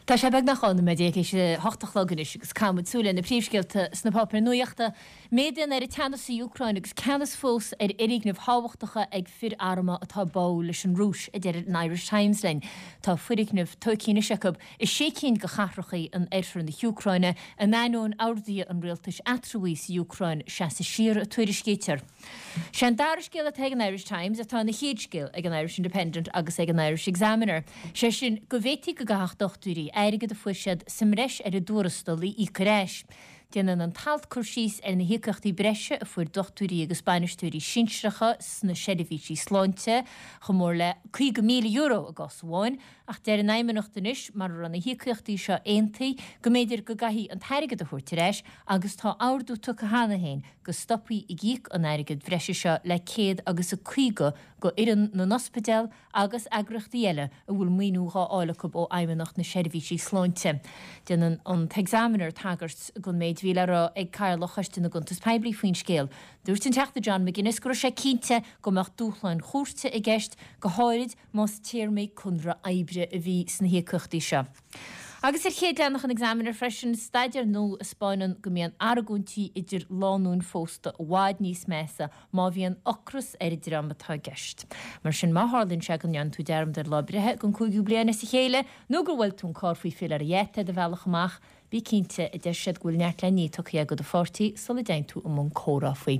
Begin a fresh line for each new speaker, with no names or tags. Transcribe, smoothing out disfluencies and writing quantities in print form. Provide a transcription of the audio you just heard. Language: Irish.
Tá sé beg nach an me is hochtachlogis gus camúile na príomsgéilte sna papir nuoachta médian ar teannas sa Ucrain agus ceannas fós ar irignmh hábhachtacha ag fir arma atá bá leis an rúis a d an Irish Times lein. Tá fuignmh tucíine secob is sé cín go chachrachaí an airfran na Ucraine a náún ádaí an rialtas atraí sa Ucrain se sa sir a tuairiscéitear. Se an dariscéil a ag an Irish Times atá na chéadcéil ag an Irish Independent agus ag an Irish Examiner. Se sin go bhhétí go gachtachúí airige de fuisiad simreis ar a dúrastalí í choréis. Déanaan an talt cursís ar na hiicachtaí breise a fuair dochtúí agus Spanish-túí sinstracha sna sedifíí sláinte chomór le €5,000 a gosháin ach deir an aimimeachtanis mar an na hiicachtaí seo aontaí go méidir go gaithí an teirige de chuirtaréis agus tá áardú tu a hána héin go stoppaí i gíic an airigid breise seo le céad agus a chuige go iran na nospedal agus agrachtaí eile a bhfuil muoúá álacha ó aimimeach na sedifíí sláinte. Déanaan an examiner tagart gon méid Vílara ag cair lochaiste na guntas peblií faoin scéal. Dúirt an teachta John McGuinness gur sé cínte go meach dúchlein chóirte i gceist go háirid más tíirméid chunra aibre a bhí sna hiacachtaí seo. Agus chéad leannach an examiner freisin staidir nó a Spáinan go mbeadh aragúntí idir láún fósta bháid níos measa má bhíon ocras ar idir am atá gceist. Mar sin máthálinn se an tú dearm der labrethe gon cúgiú bliana sa chéile nó gur bhfuil tún cáfuí fi ar dhéte de bhealach amach, bí cínte i d deisiad gúil neart le ní tucha go do fortí sola daintú am mún córa faoi.